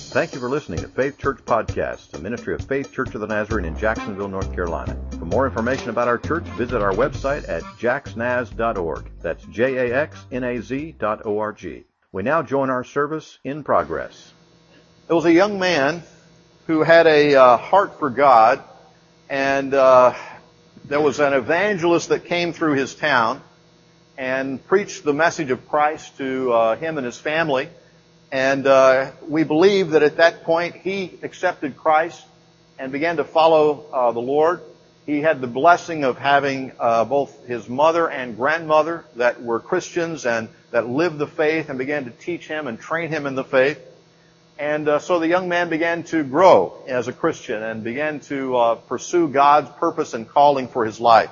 Thank you for listening to Faith Church Podcast, a ministry of Faith Church of the Nazarene in Jacksonville, North Carolina. For more information about our church, visit our website at jaxnaz.org. That's jaxnaz.org. We now join our service in progress. There was a young man who had a heart for God, and there was an evangelist that came through his town and preached the message of Christ to him and his family. And we believe that at that point he accepted Christ and began to follow the Lord. He had the blessing of having both his mother and grandmother that were Christians and that lived the faith and began to teach him and train him in the faith. And so the young man began to grow as a Christian and began to pursue God's purpose and calling for his life.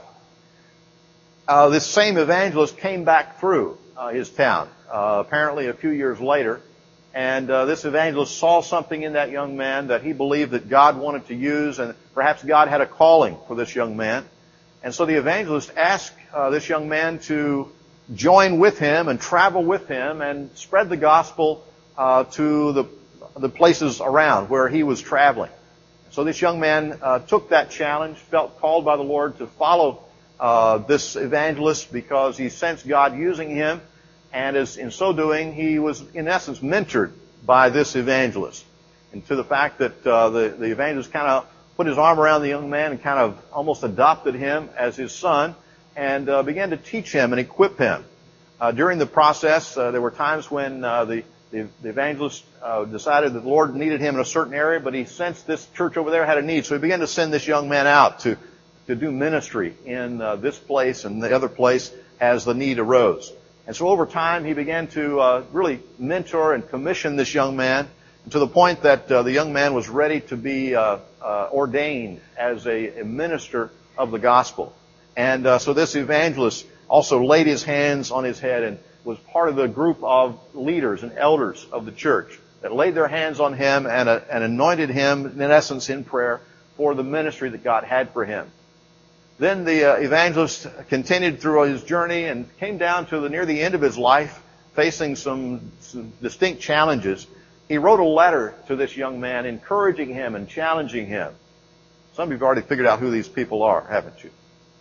This same evangelist came back through his town, apparently a few years later. And this evangelist saw something in that young man that he believed that God wanted to use, and perhaps God had a calling for this young man. And so the evangelist asked this young man to join with him and travel with him and spread the gospel to the places around where he was traveling. So this young man took that challenge, felt called by the Lord to follow this evangelist because he sensed God using him. And in so doing, he was, in essence, mentored by this evangelist. And to the fact that the evangelist kind of put his arm around the young man and kind of almost adopted him as his son and began to teach him and equip him. During the process, there were times when the evangelist decided that the Lord needed him in a certain area, but he sensed this church over there had a need. So he began to send this young man out to do ministry in this place and the other place as the need arose. And so over time, he began to really mentor and commission this young man to the point that the young man was ready to be ordained as a minister of the gospel. And so this evangelist also laid his hands on his head and was part of the group of leaders and elders of the church that laid their hands on him and anointed him, in essence, in prayer for the ministry that God had for him. Then the evangelist continued through his journey and came down to near the end of his life, facing some distinct challenges. He wrote a letter to this young man, encouraging him and challenging him. Some of you have already figured out who these people are, haven't you?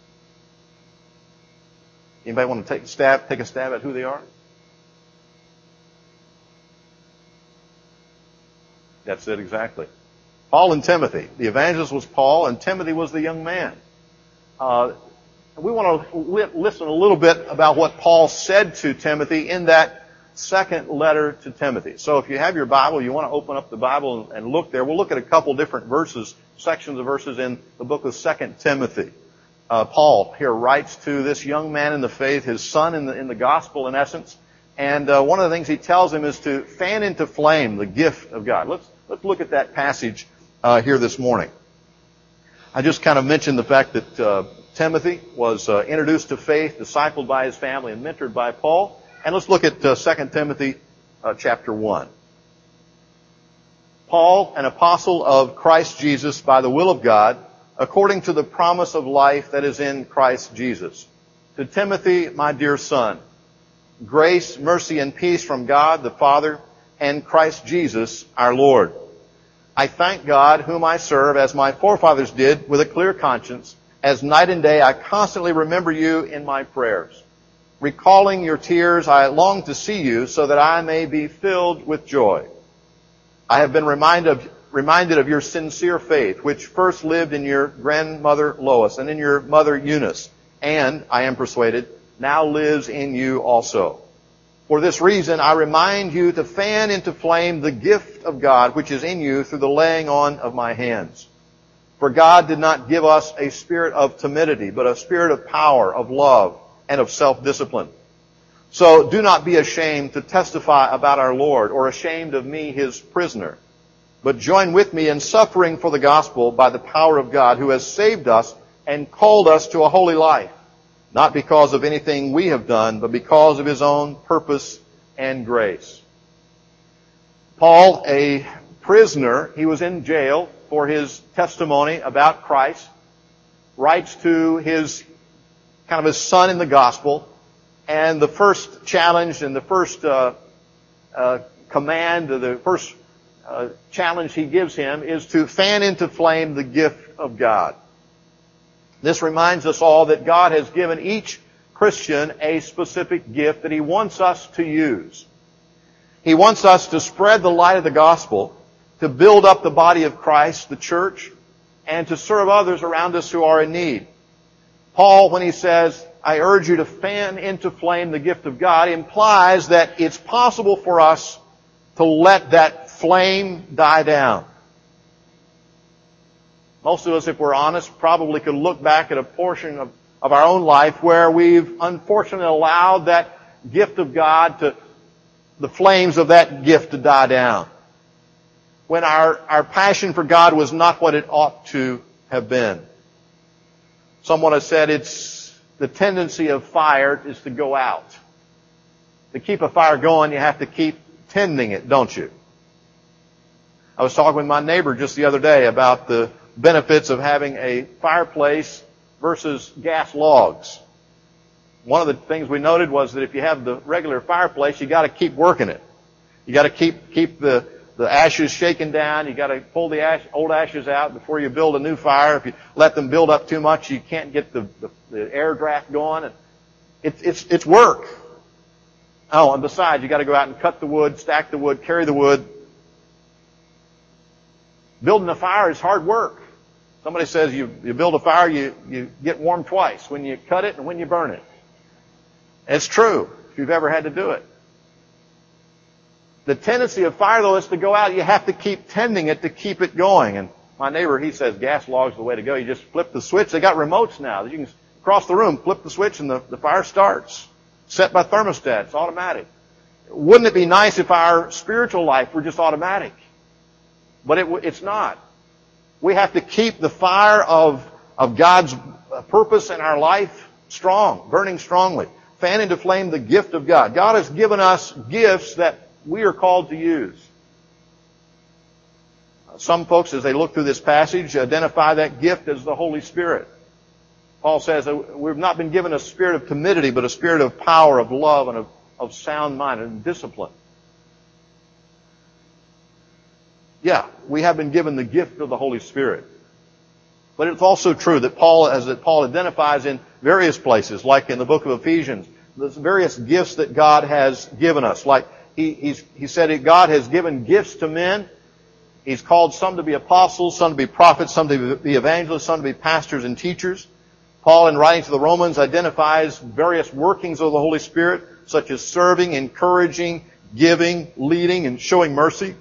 Anybody want to take a stab at who they are? That's it exactly. Paul and Timothy. The evangelist was Paul, and Timothy was the young man. We want to listen a little bit about what Paul said to Timothy in that second letter to Timothy. So if you have your Bible, you want to open up the Bible and look there. We'll look at a couple different sections of verses in the book of 2 Timothy. Paul here writes to this young man in the faith, his son in the gospel in essence. And one of the things he tells him is to fan into flame the gift of God. Let's look at that passage here this morning. I just kind of mentioned the fact that Timothy was introduced to faith, discipled by his family, and mentored by Paul. And let's look at 2 Timothy chapter 1. Paul, an apostle of Christ Jesus by the will of God, according to the promise of life that is in Christ Jesus. To Timothy, my dear son, grace, mercy, and peace from God the Father and Christ Jesus our Lord. I thank God, whom I serve, as my forefathers did, with a clear conscience. As night and day I constantly remember you in my prayers. Recalling your tears, I long to see you so that I may be filled with joy. I have been reminded of your sincere faith, which first lived in your grandmother Lois and in your mother Eunice, and, I am persuaded, now lives in you also. For this reason, I remind you to fan into flame the gift of God which is in you through the laying on of my hands. For God did not give us a spirit of timidity, but a spirit of power, of love, and of self-discipline. So do not be ashamed to testify about our Lord, or ashamed of me, his prisoner. But join with me in suffering for the gospel by the power of God, who has saved us and called us to a holy life. Not because of anything we have done, but because of his own purpose and grace. Paul, a prisoner, he was in jail for his testimony about Christ, writes to his son in the gospel, and the first challenge and the first command, the first challenge he gives him is to fan into flame the gift of God. This reminds us all that God has given each Christian a specific gift that He wants us to use. He wants us to spread the light of the gospel, to build up the body of Christ, the church, and to serve others around us who are in need. Paul, when he says, I urge you to fan into flame the gift of God, implies that it's possible for us to let that flame die down. Most of us, if we're honest, probably could look back at a portion of our own life where we've unfortunately allowed that gift of God the flames of that gift to die down. When our passion for God was not what it ought to have been. Someone has said it's the tendency of fire is to go out. To keep a fire going, you have to keep tending it, don't you? I was talking with my neighbor just the other day about the benefits of having a fireplace versus gas logs. One of the things we noted was that if you have the regular fireplace, you got to keep working it. You got to keep the ashes shaken down. You got to pull the old ashes out before you build a new fire. If you let them build up too much, you can't get the air draft going. And it's work. Oh, and besides, you got to go out and cut the wood, stack the wood, carry the wood. Building a fire is hard work. Somebody says you build a fire, you get warm twice, when you cut it and when you burn it. It's true, if you've ever had to do it. The tendency of fire, though, is to go out. You have to keep tending it to keep it going. And my neighbor, he says gas logs are the way to go. You just flip the switch. They got remotes now. You can cross the room, flip the switch, and the fire starts. Set by thermostat. It's automatic. Wouldn't it be nice if our spiritual life were just automatic? But it's not. We have to keep the fire of God's purpose in our life strong, burning strongly. Fan into flame the gift of God. God has given us gifts that we are called to use. Some folks, as they look through this passage, identify that gift as the Holy Spirit. Paul says that we've not been given a spirit of timidity, but a spirit of power, of love, and of sound mind and discipline. Yeah, we have been given the gift of the Holy Spirit. But it's also true that Paul identifies in various places, like in the book of Ephesians, there's various gifts that God has given us. Like he said that God has given gifts to men. He's called some to be apostles, some to be prophets, some to be evangelists, some to be pastors and teachers. Paul, in writing to the Romans, identifies various workings of the Holy Spirit, such as serving, encouraging, giving, leading, and showing mercy.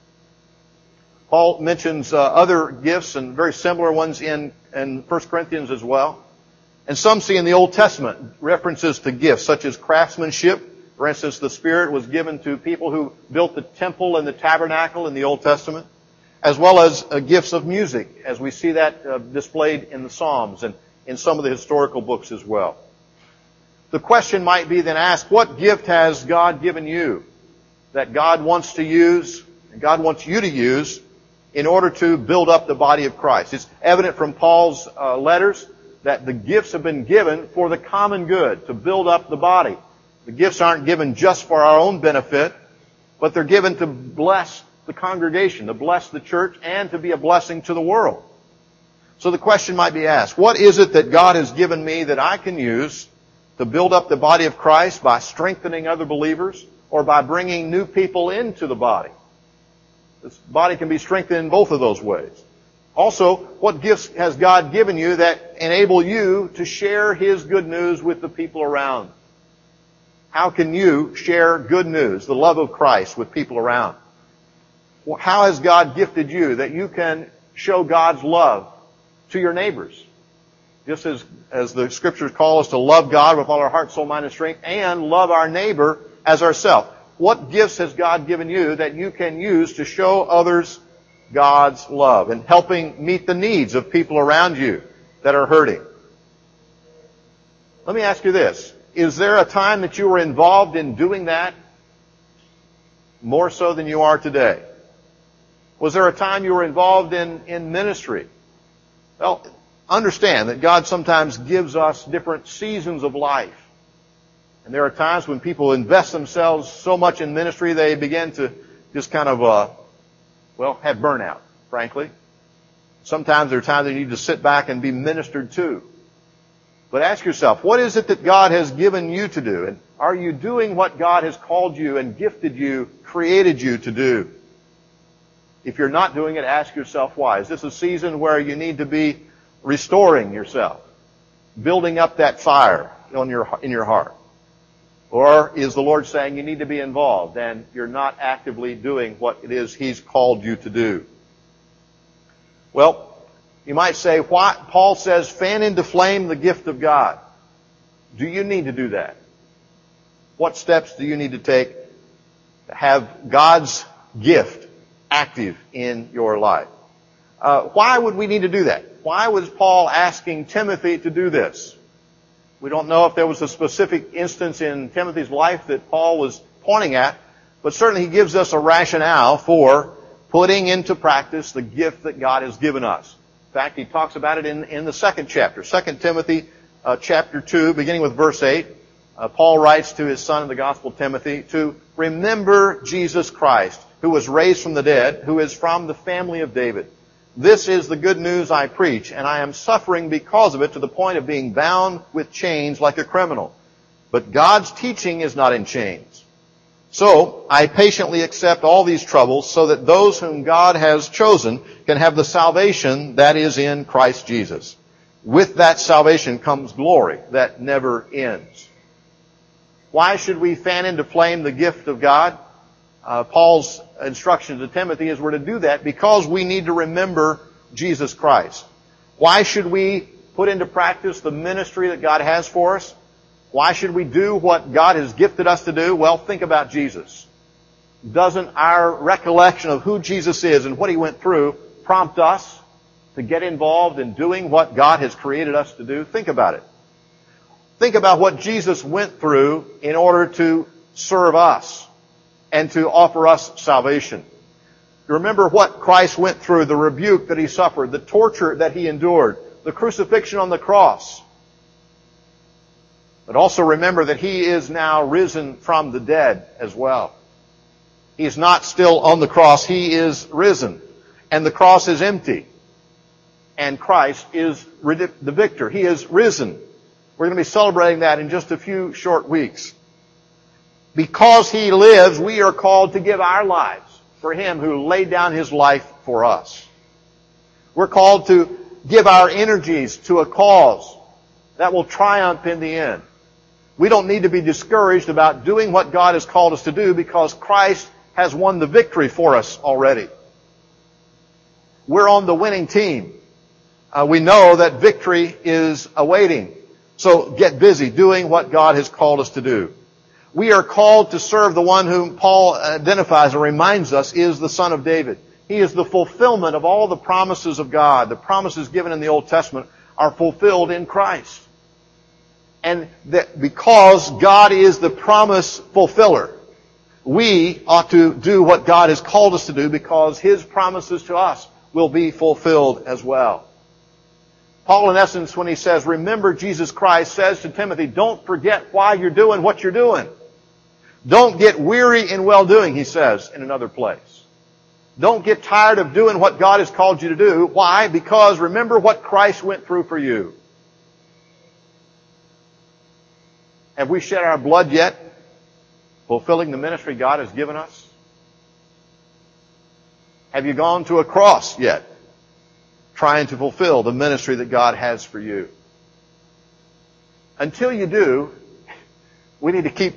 Paul mentions other gifts and very similar ones in 1 Corinthians as well. And some see in the Old Testament references to gifts such as craftsmanship. For instance, the Spirit was given to people who built the temple and the tabernacle in the Old Testament, as well as gifts of music, as we see that displayed in the Psalms and in some of the historical books as well. The question might be then asked, what gift has God given you that God wants to use, and God wants you to use, in order to build up the body of Christ? It's evident from Paul's letters that the gifts have been given for the common good, to build up the body. The gifts aren't given just for our own benefit, but they're given to bless the congregation, to bless the church, and to be a blessing to the world. So the question might be asked, what is it that God has given me that I can use to build up the body of Christ by strengthening other believers or by bringing new people into the body? This body can be strengthened in both of those ways. Also, what gifts has God given you that enable you to share His good news with the people around? How can you share good news, the love of Christ, with people around? How has God gifted you that you can show God's love to your neighbors? Just as the Scriptures call us to love God with all our heart, soul, mind, and strength, and love our neighbor as ourselves. What gifts has God given you that you can use to show others God's love and helping meet the needs of people around you that are hurting? Let me ask you this. Is there a time that you were involved in doing that more so than you are today? Was there a time you were involved in ministry? Well, understand that God sometimes gives us different seasons of life. And there are times when people invest themselves so much in ministry, they begin to just kind of well, have burnout, frankly. Sometimes there are times that you need to sit back and be ministered to. But ask yourself, what is it that God has given you to do? And are you doing what God has called you and gifted you, created you to do? If you're not doing it, ask yourself why. Is this a season where you need to be restoring yourself, building up that fire in your heart? Or is the Lord saying you need to be involved and you're not actively doing what it is He's called you to do? Well, you might say, why? Paul says, fan into flame the gift of God. Do you need to do that? What steps do you need to take to have God's gift active in your life? Why would we need to do that? Why was Paul asking Timothy to do this? We don't know if there was a specific instance in Timothy's life that Paul was pointing at, but certainly he gives us a rationale for putting into practice the gift that God has given us. In fact, he talks about it in the second chapter, 2 Timothy chapter 2, beginning with verse 8. Paul writes to his son in the gospel, Timothy, to remember Jesus Christ, who was raised from the dead, who is from the family of David. This is the good news I preach, and I am suffering because of it to the point of being bound with chains like a criminal. But God's teaching is not in chains. So I patiently accept all these troubles so that those whom God has chosen can have the salvation that is in Christ Jesus. With that salvation comes glory that never ends. Why should we fan into flame the gift of God? Paul's instruction to Timothy is we're to do that because we need to remember Jesus Christ. Why should we put into practice the ministry that God has for us? Why should we do what God has gifted us to do? Well, think about Jesus. Doesn't our recollection of who Jesus is and what He went through prompt us to get involved in doing what God has created us to do? Think about it. Think about what Jesus went through in order to serve us and to offer us salvation. Remember what Christ went through, the rebuke that He suffered, the torture that He endured, the crucifixion on the cross. But also remember that He is now risen from the dead as well. He is not still on the cross. He is risen. And the cross is empty. And Christ is the victor. He is risen. We're going to be celebrating that in just a few short weeks. Because He lives, we are called to give our lives for Him who laid down His life for us. We're called to give our energies to a cause that will triumph in the end. We don't need to be discouraged about doing what God has called us to do because Christ has won the victory for us already. We're on the winning team. We know that victory is awaiting. So get busy doing what God has called us to do. We are called to serve the one whom Paul identifies and reminds us is the Son of David. He is the fulfillment of all the promises of God. The promises given in the Old Testament are fulfilled in Christ. And that because God is the promise fulfiller, we ought to do what God has called us to do because His promises to us will be fulfilled as well. Paul, in essence, when he says, remember Jesus Christ, says to Timothy, don't forget why you're doing what you're doing. Don't get weary in well-doing, he says in another place. Don't get tired of doing what God has called you to do. Why? Because remember what Christ went through for you. Have we shed our blood yet, fulfilling the ministry God has given us? Have you gone to a cross yet, trying to fulfill the ministry that God has for you? Until you do, we need to keep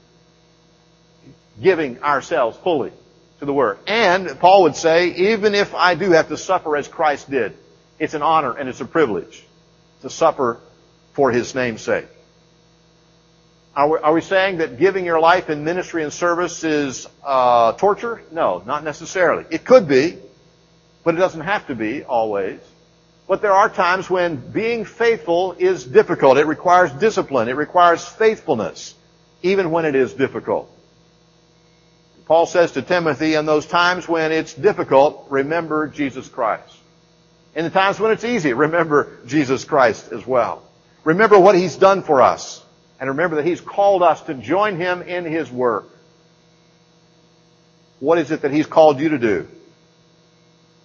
giving ourselves fully to the work. And Paul would say, even if I do have to suffer as Christ did, it's an honor and it's a privilege to suffer for His name's sake. Are we saying that giving your life in ministry and service is torture? No, not necessarily. It could be, but it doesn't have to be always. But there are times when being faithful is difficult. It requires discipline. It requires faithfulness, even when it is difficult. Paul says to Timothy, in those times when it's difficult, remember Jesus Christ. In the times when it's easy, remember Jesus Christ as well. Remember what He's done for us. And remember that He's called us to join Him in His work. What is it that He's called you to do?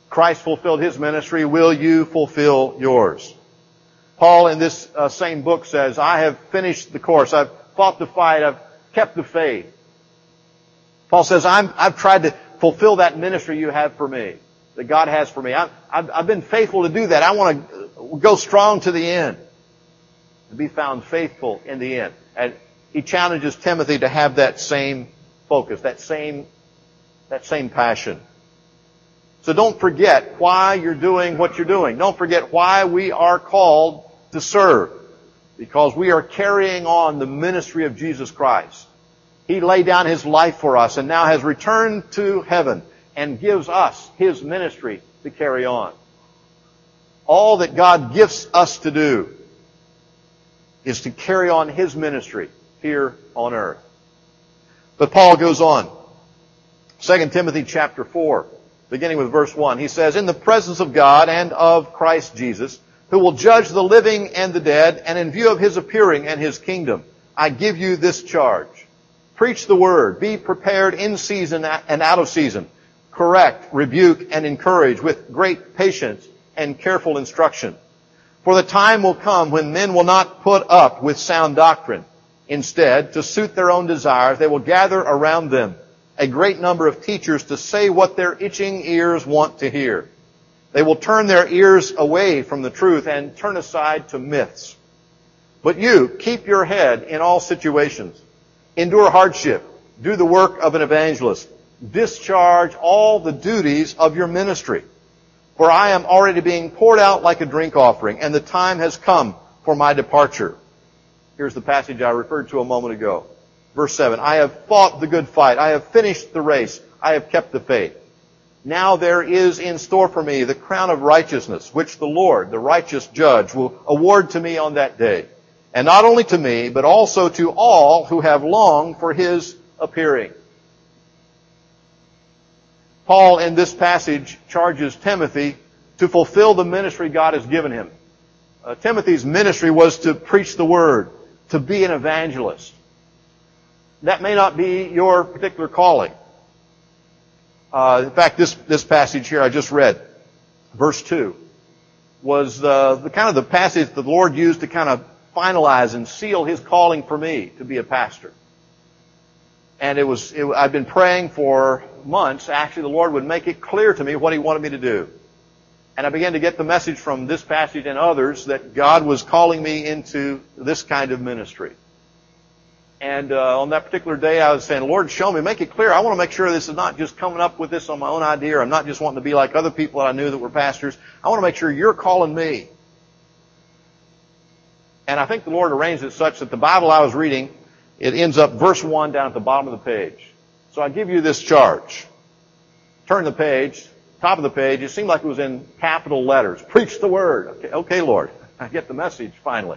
Christ fulfilled His ministry. Will you fulfill yours? Paul in this same book says, I have finished the course. I've fought the fight. I've kept the faith. Paul says, I've tried to fulfill that ministry you have for me, that God has for me. I've been faithful to do that. I want to go strong to the end, to be found faithful in the end. And he challenges Timothy to have that same focus, that same passion. So don't forget why you're doing what you're doing. Don't forget why we are called to serve. Because we are carrying on the ministry of Jesus Christ. He laid down His life for us and now has returned to heaven and gives us His ministry to carry on. All that God gives us to do is to carry on His ministry here on earth. But Paul goes on. 2 Timothy chapter 4, beginning with verse 1. He says, in the presence of God and of Christ Jesus, who will judge the living and the dead, and in view of His appearing and His kingdom, I give you this charge. Preach the word. Be prepared in season and out of season. Correct, rebuke, and encourage with great patience and careful instruction. For the time will come when men will not put up with sound doctrine. Instead, to suit their own desires, they will gather around them a great number of teachers to say what their itching ears want to hear. They will turn their ears away from the truth and turn aside to myths. But you, keep your head in all situations. Endure hardship. Do the work of an evangelist. Discharge all the duties of your ministry. For I am already being poured out like a drink offering, and the time has come for my departure. Here's the passage I referred to a moment ago. Verse 7, I have fought the good fight. I have finished the race. I have kept the faith. Now there is in store for me the crown of righteousness, which the Lord, the righteous judge, will award to me on that day. And not only to me, but also to all who have longed for His appearing. Paul in this passage charges Timothy to fulfill the ministry God has given him. Timothy's ministry was to preach the word, to be an evangelist. That may not be your particular calling. In fact, this passage here I just read, verse 2, was the kind of the passage that the Lord used to kind of finalize and seal His calling for me to be a pastor. And I've been praying for months. Actually, the Lord would make it clear to me what He wanted me to do. And I began to get the message from this passage and others that God was calling me into this kind of ministry. And on that particular day, I was saying, Lord, show me, make it clear. I want to make sure this is not just coming up with this on my own idea, or I'm not just wanting to be like other people that I knew that were pastors. I want to make sure You're calling me. And I think the Lord arranged it such that the Bible I was reading, it ends up verse 1 down at the bottom of the page. So I give you this charge. Turn the page, top of the page, it seemed like it was in capital letters. Preach the word. Okay, Lord, I get the message finally.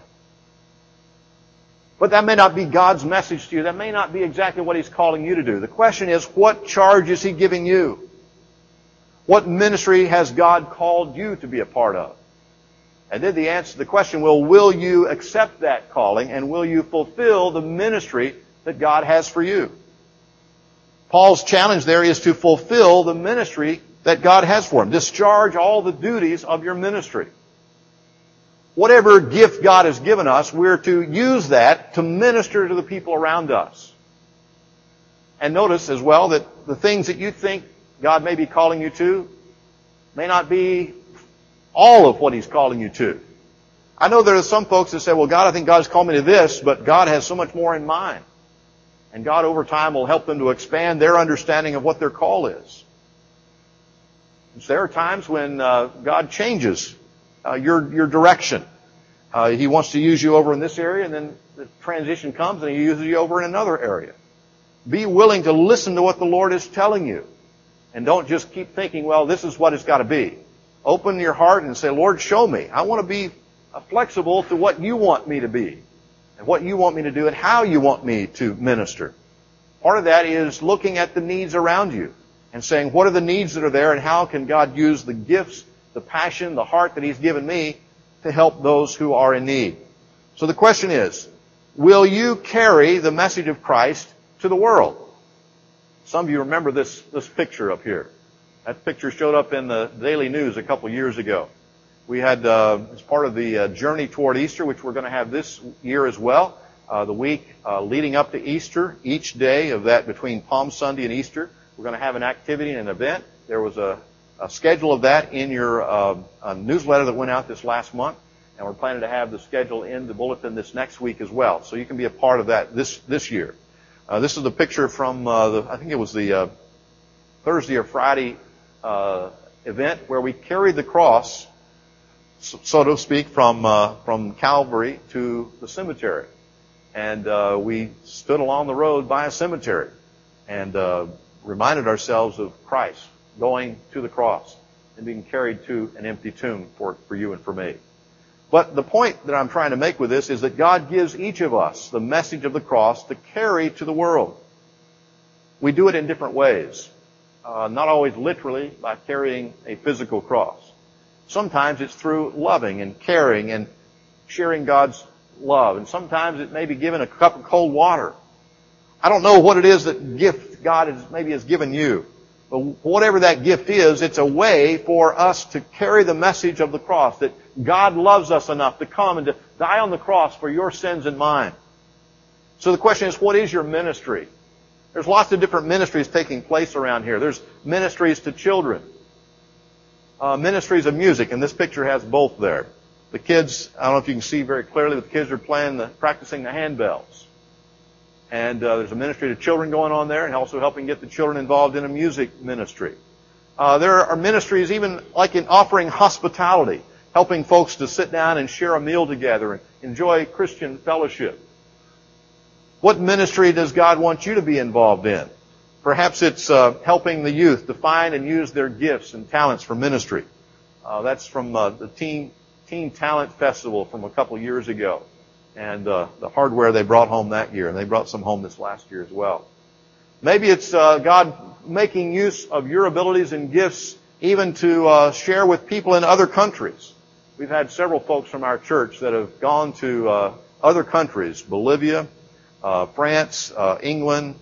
But that may not be God's message to you. That may not be exactly what He's calling you to do. The question is, what charge is He giving you? What ministry has God called you to be a part of? And then the answer to the question will you accept that calling, and will you fulfill the ministry that God has for you? Paul's challenge there is to fulfill the ministry that God has for him. Discharge all the duties of your ministry. Whatever gift God has given us, we're to use that to minister to the people around us. And notice as well that the things that you think God may be calling you to may not be all of what He's calling you to. I know there are some folks that say, well, God, I think God's called me to this, but God has so much more in mind. And God over time will help them to expand their understanding of what their call is. So there are times when God changes your direction. He wants to use you over in this area, and then the transition comes and He uses you over in another area. Be willing to listen to what the Lord is telling you. And don't just keep thinking, well, this is what it's got to be. Open your heart and say, Lord, show me. I want to be flexible to what You want me to be, and what You want me to do, and how You want me to minister. Part of that is looking at the needs around you and saying, what are the needs that are there, and how can God use the gifts, the passion, the heart that He's given me to help those who are in need? So the question is, will you carry the message of Christ to the world? Some of you remember this picture up here. That picture showed up in the Daily News a couple years ago. We had, as part of the Journey Toward Easter, which we're going to have this year as well, the week leading up to Easter, each day of that between Palm Sunday and Easter, we're going to have an activity and an event. There was a schedule of that in your newsletter that went out this last month, and we're planning to have the schedule in the bulletin this next week as well. So you can be a part of that this year. This is the picture from I think it was the Thursday or Friday event where we carried the cross, so to speak, from Calvary to the cemetery, and we stood along the road by a cemetery and reminded ourselves of Christ going to the cross and being carried to an empty tomb for you and for me. But the point that I'm trying to make with this is that God gives each of us the message of the cross to carry to the world. We do it in different ways. Not always literally by carrying a physical cross. Sometimes it's through loving and caring and sharing God's love. And sometimes it may be giving a cup of cold water. I don't know what it is that gift God has given you. But whatever that gift is, it's a way for us to carry the message of the cross, that God loves us enough to come and to die on the cross for your sins and mine. So the question is, what is your ministry? There's lots of different ministries taking place around here. There's ministries to children, ministries of music, and this picture has both there. The kids, I don't know if you can see very clearly, but the kids are practicing the handbells. And there's a ministry to children going on there, and also helping get the children involved in a music ministry. There are ministries even like in offering hospitality, helping folks to sit down and share a meal together and enjoy Christian fellowship. What ministry does God want you to be involved in? Perhaps it's helping the youth to find and use their gifts and talents for ministry. That's from the Teen Talent Festival from a couple years ago. And the hardware they brought home that year, and they brought some home this last year as well. Maybe it's God making use of your abilities and gifts even to share with people in other countries. We've had several folks from our church that have gone to other countries, Bolivia, France, England,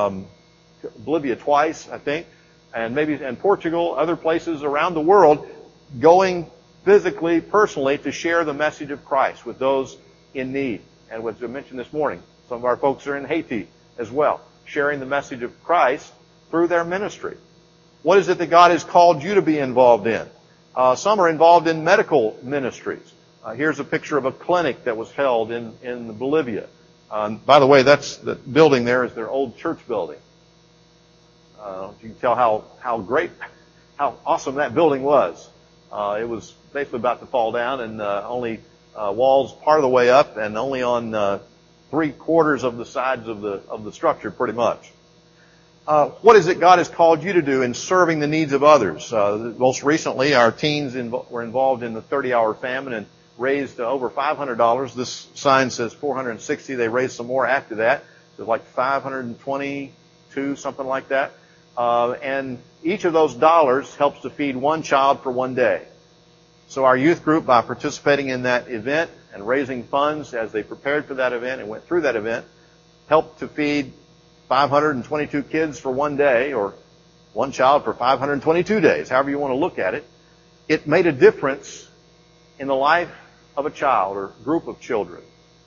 Bolivia twice, I think, and Portugal, other places around the world, going physically, personally, to share the message of Christ with those in need. And as I mentioned this morning, some of our folks are in Haiti as well, sharing the message of Christ through their ministry. What is it that God has called you to be involved in? Some are involved in medical ministries. Here's a picture of a clinic that was held in Bolivia. By the way, that's the building there is their old church building. You can tell how awesome that building was. It was basically about to fall down, and only walls part of the way up, and only on 3/4 of the sides of the structure, pretty much. What is it God has called you to do in serving the needs of others? Most recently, our teens were involved in the 30-hour famine and raised over $500. This sign says $460. They raised some more after that. It was like $522, something like that. And each of those dollars helps to feed one child for one day. So our youth group, by participating in that event and raising funds as they prepared for that event and went through that event, helped to feed 522 kids for one day, or one child for 522 days, however you want to look at it. It made a difference in the life of a child or group of children.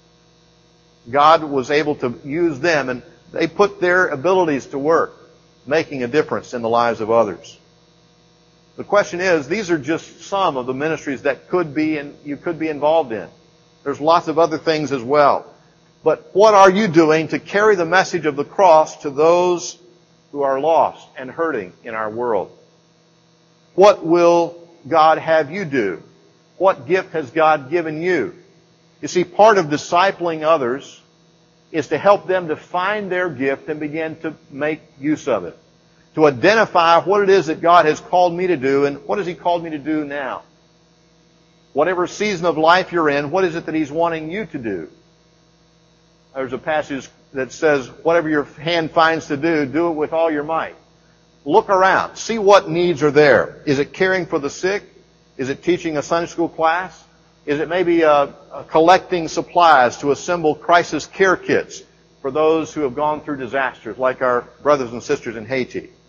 God was able to use them, and they put their abilities to work, making a difference in the lives of others. The question is, these are just some of the ministries that you could be involved in. There's lots of other things as well. But what are you doing to carry the message of the cross to those who are lost and hurting in our world? What will God have you do? What gift has God given you? You see, part of discipling others is to help them to find their gift and begin to make use of it. To identify what it is that God has called me to do, and what has He called me to do now. Whatever season of life you're in, what is it that He's wanting you to do? There's a passage that says, whatever your hand finds to do, do it with all your might. Look around. See what needs are there. Is it caring for the sick? Is it teaching a Sunday school class? Is it maybe collecting supplies to assemble crisis care kits for those who have gone through disasters, like our brothers and sisters in Haiti?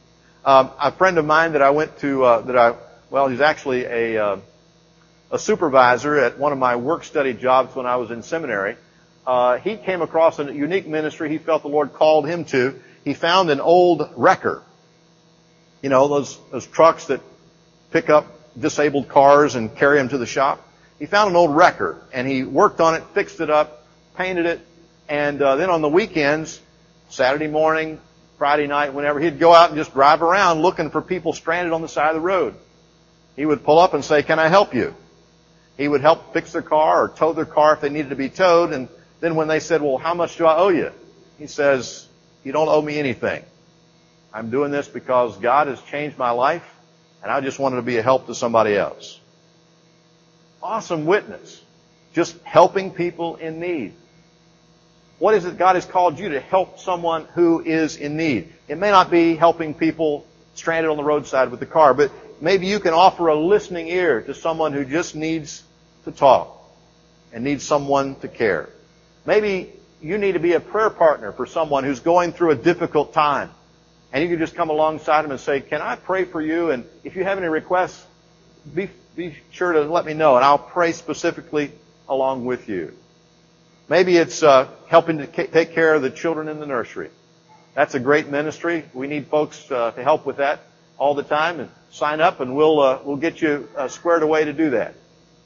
A friend of mine that I went to, he's actually a supervisor at one of my work study jobs when I was in seminary. He came across a unique ministry he felt the Lord called him to. He found an old wrecker. You know, those trucks that pick up disabled cars and carry them to the shop. He found an old wrecker, and he worked on it, fixed it up, painted it, and then on the weekends, Saturday morning, Friday night, whenever, he'd go out and just drive around looking for people stranded on the side of the road. He would pull up and say, "Can I help you?" He would help fix their car or tow their car if they needed to be towed, and then when they said, "Well, how much do I owe you?" He says, "You don't owe me anything. I'm doing this because God has changed my life, and I just wanted to be a help to somebody else." Awesome witness. Just helping people in need. What is it God has called you to help someone who is in need? It may not be helping people stranded on the roadside with the car, but maybe you can offer a listening ear to someone who just needs to talk and needs someone to care. Maybe you need to be a prayer partner for someone who's going through a difficult time. And you can just come alongside them and say, "Can I pray for you? And if you have any requests, be sure to let me know, and I'll pray specifically along with you." Maybe it's helping to take care of the children in the nursery. That's a great ministry. We need folks to help with that all the time, and sign up, and we'll get you squared away to do that.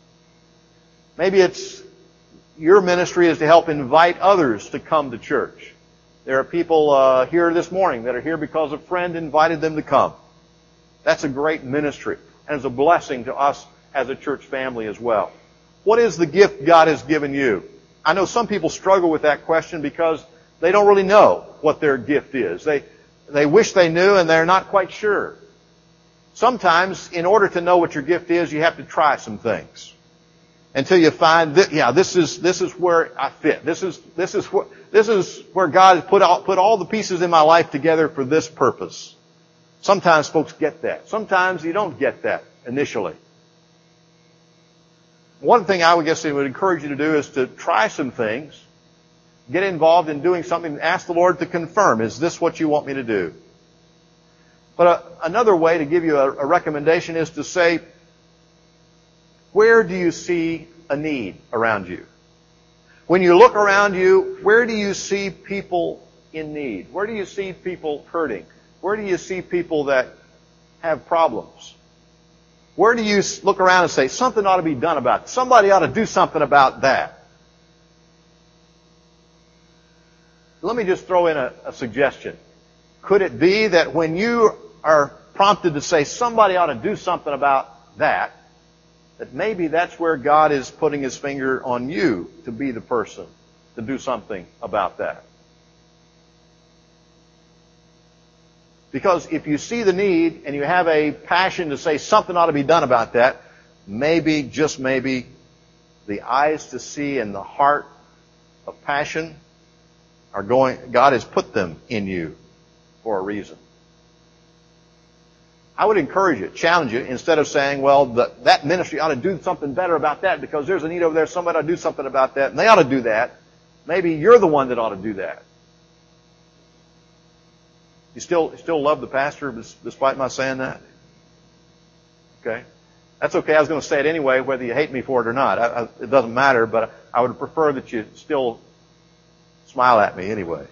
Maybe it's your ministry is to help invite others to come to church. There are people here this morning that are here because a friend invited them to come. That's a great ministry, and it's a blessing to us as a church family as well. What is the gift God has given you? I know some people struggle with that question because they don't really know what their gift is. They wish they knew, and they're not quite sure. Sometimes, in order to know what your gift is, you have to try some things until you find that, this is where I fit. This is where God has put all the pieces in my life together for this purpose. Sometimes folks get that. Sometimes you don't get that initially. One thing I would encourage you to do is to try some things, get involved in doing something, and ask the Lord to confirm, is this what you want me to do? But another way to give you a recommendation is to say, where do you see a need around you? When you look around you, where do you see people in need? Where do you see people hurting? Where do you see people that have problems? Where do you look around and say, something ought to be done about it? Somebody ought to do something about that. Let me just throw in a suggestion. Could it be that when you are prompted to say somebody ought to do something about that maybe that's where God is putting His finger on you to be the person to do something about that? Because if you see the need and you have a passion to say something ought to be done about that, maybe, just maybe, the eyes to see and the heart of passion God has put them in you for a reason. I would encourage you, challenge you, instead of saying, well, that ministry ought to do something better about that because there's a need over there, somebody ought to do something about that, and they ought to do that. Maybe you're the one that ought to do that. You still love the pastor despite my saying that? Okay. That's okay. I was going to say it anyway, whether you hate me for it or not. It doesn't matter, but I would prefer that you still smile at me anyway.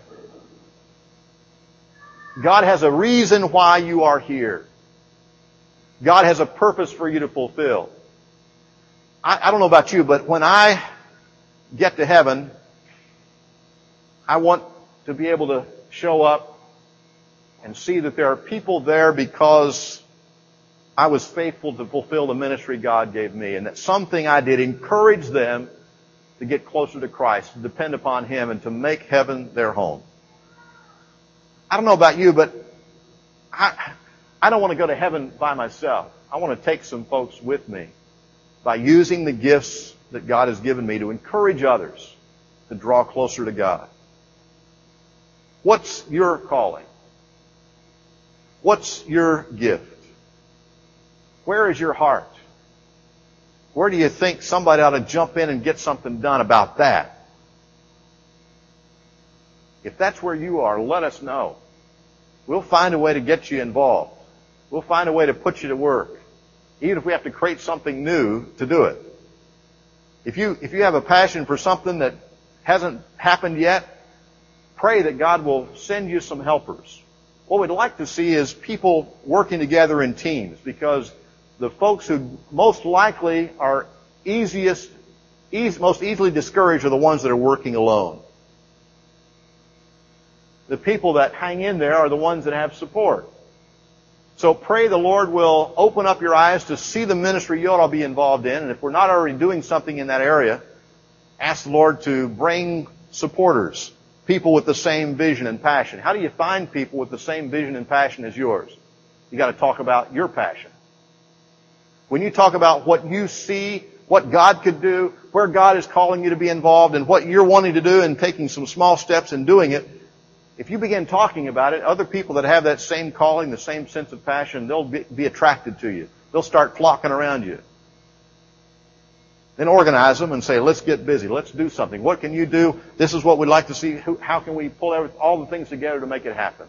God has a reason why you are here. God has a purpose for you to fulfill. I don't know about you, but when I get to heaven, I want to be able to show up and see that there are people there because I was faithful to fulfill the ministry God gave me, and that something I did encouraged them to get closer to Christ, to depend upon Him, and to make heaven their home. I don't know about you, but I don't want to go to heaven by myself. I want to take some folks with me by using the gifts that God has given me to encourage others to draw closer to God. What's your calling? What's your gift? Where is your heart? Where do you think somebody ought to jump in and get something done about that? If that's where you are, let us know. We'll find a way to get you involved. We'll find a way to put you to work, even if we have to create something new to do it. If you have a passion for something that hasn't happened yet, pray that God will send you some helpers. What we'd like to see is people working together in teams, because the folks who most likely are most easily discouraged are the ones that are working alone. The people that hang in there are the ones that have support. So pray the Lord will open up your eyes to see the ministry you ought to be involved in. And if we're not already doing something in that area, ask the Lord to bring supporters, people with the same vision and passion. How do you find people with the same vision and passion as yours? You got to talk about your passion. When you talk about what you see, what God could do, where God is calling you to be involved, and what you're wanting to do and taking some small steps in doing it, if you begin talking about it, other people that have that same calling, the same sense of passion, they'll be attracted to you. They'll start flocking around you. Then organize them and say, let's get busy. Let's do something. What can you do? This is what we'd like to see. How can we pull all the things together to make it happen?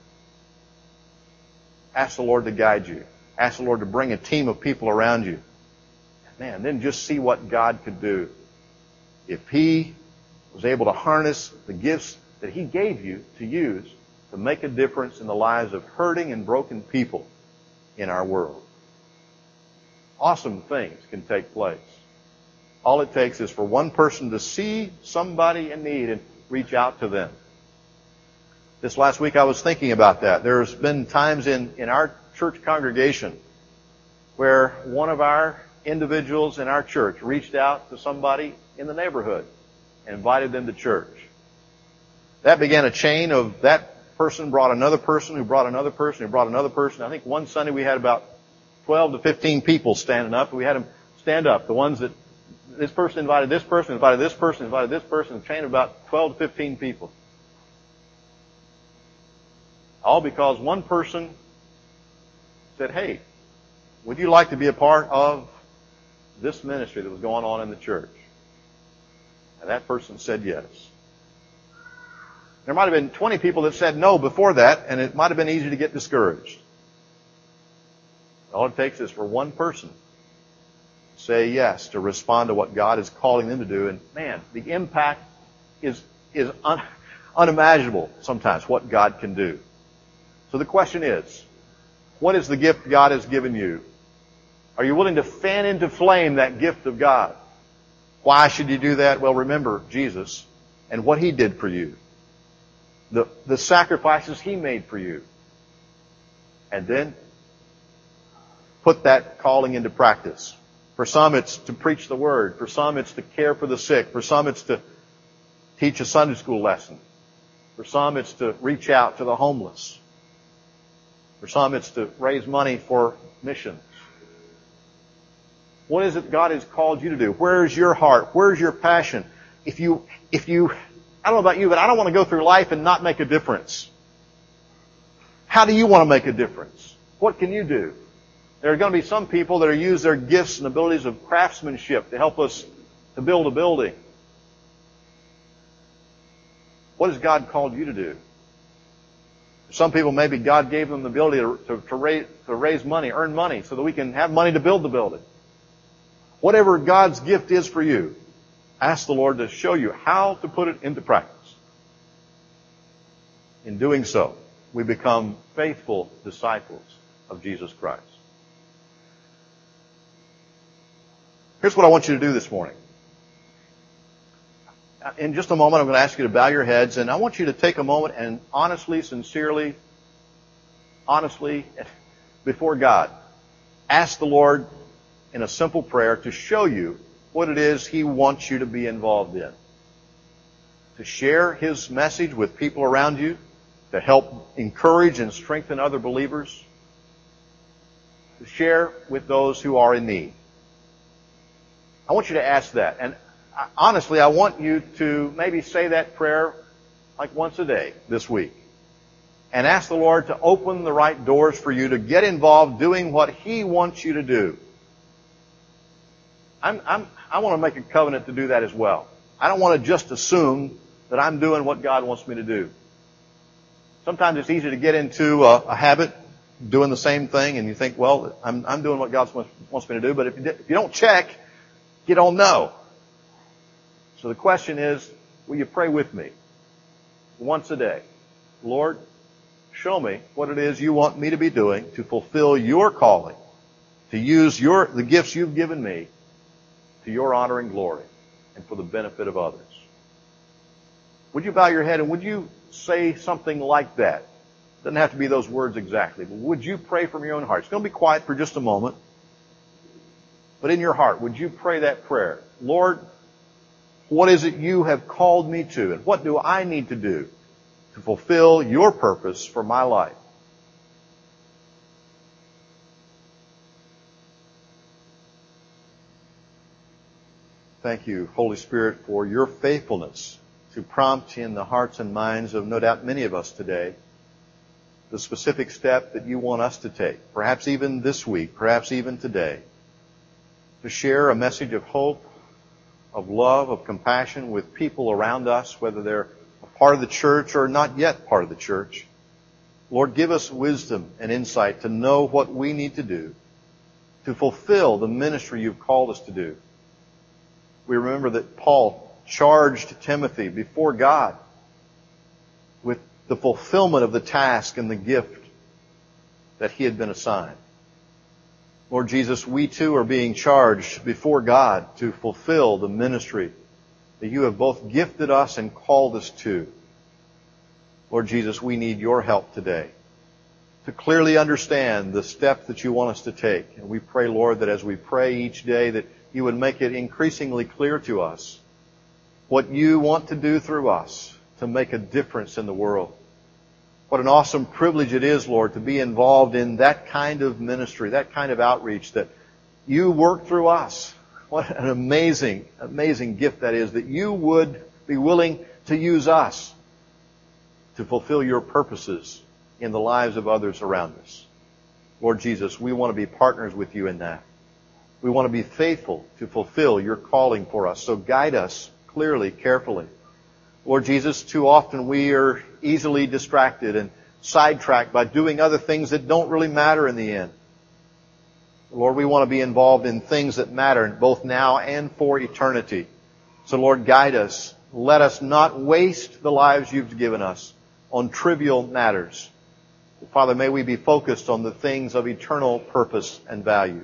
Ask the Lord to guide you. Ask the Lord to bring a team of people around you. Man, then just see what God could do. If He was able to harness the gifts that He gave you to use to make a difference in the lives of hurting and broken people in our world. Awesome things can take place. All it takes is for one person to see somebody in need and reach out to them. This last week I was thinking about that. There's been times in our church congregation where one of our individuals in our church reached out to somebody in the neighborhood and invited them to church. That began a chain of that person brought another person who brought another person who brought another person. I think one Sunday we had about 12 to 15 people standing up. We had them stand up. The ones that this person invited this person, invited this person, invited this person, a chain of about 12 to 15 people. All because one person said, hey, would you like to be a part of this ministry that was going on in the church? And that person said yes. There might have been 20 people that said no before that, and it might have been easy to get discouraged. All it takes is for one person to say yes, to respond to what God is calling them to do. And man, the impact is unimaginable sometimes, what God can do. So the question is, what is the gift God has given you? Are you willing to fan into flame that gift of God? Why should you do that? Well, remember Jesus and what He did for you. The sacrifices He made for you. And then put that calling into practice. For some it's to preach the Word. For some it's to care for the sick. For some it's to teach a Sunday school lesson. For some it's to reach out to the homeless. For some it's to raise money for missions. What is it God has called you to do? Where's your heart? Where's your passion? If you I don't know about you, but I don't want to go through life and not make a difference. How do you want to make a difference? What can you do? There are going to be some people that are use their gifts and abilities of craftsmanship to help us to build a building. What has God called you to do? Some people, maybe God gave them the ability to raise money, earn money, so that we can have money to build the building. Whatever God's gift is for you, ask the Lord to show you how to put it into practice. In doing so, we become faithful disciples of Jesus Christ. Here's what I want you to do this morning. In just a moment, I'm going to ask you to bow your heads, and I want you to take a moment and honestly, sincerely, before God, ask the Lord in a simple prayer to show you what it is He wants you to be involved in. To share His message with people around you, to help encourage and strengthen other believers, to share with those who are in need. I want you to ask that. And honestly, I want you to maybe say that prayer like once a day this week. And ask the Lord to open the right doors for you to get involved doing what He wants you to do. I want to make a covenant to do that as well. I don't want to just assume that I'm doing what God wants me to do. Sometimes it's easy to get into a habit doing the same thing and you think, well, I'm doing what God wants me to do, but if you don't check, you don't know. So the question is, will you pray with me once a day? Lord, show me what it is you want me to be doing to fulfill your calling, to use the gifts you've given me to your honor and glory and for the benefit of others. Would you bow your head and would you say something like that? Doesn't have to be those words exactly, but would you pray from your own heart? It's going to be quiet for just a moment. But in your heart, would you pray that prayer? Lord, what is it you have called me to? And what do I need to do to fulfill your purpose for my life? Thank you, Holy Spirit, for your faithfulness to prompt in the hearts and minds of no doubt many of us today the specific step that you want us to take, perhaps even this week, perhaps even today, to share a message of hope, of love, of compassion with people around us, whether they're a part of the church or not yet part of the church. Lord, give us wisdom and insight to know what we need to do to fulfill the ministry you've called us to do. We remember that Paul charged Timothy before God with the fulfillment of the task and the gift that he had been assigned. Lord Jesus, we too are being charged before God to fulfill the ministry that you have both gifted us and called us to. Lord Jesus, we need your help today to clearly understand the step that you want us to take. And we pray, Lord, that as we pray each day that you would make it increasingly clear to us what you want to do through us to make a difference in the world. What an awesome privilege it is, Lord, to be involved in that kind of ministry, that kind of outreach that you work through us. What an amazing, amazing gift that is, that you would be willing to use us to fulfill your purposes in the lives of others around us. Lord Jesus, we want to be partners with you in that. We want to be faithful to fulfill your calling for us. So guide us clearly, carefully. Lord Jesus, too often we are easily distracted and sidetracked by doing other things that don't really matter in the end. Lord, we want to be involved in things that matter both now and for eternity. So Lord, guide us. Let us not waste the lives you've given us on trivial matters. Father, may we be focused on the things of eternal purpose and value.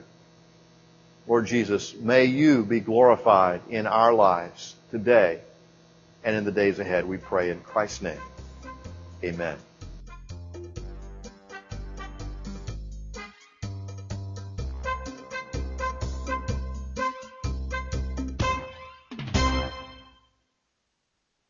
Lord Jesus, may you be glorified in our lives today and in the days ahead. We pray in Christ's name. Amen.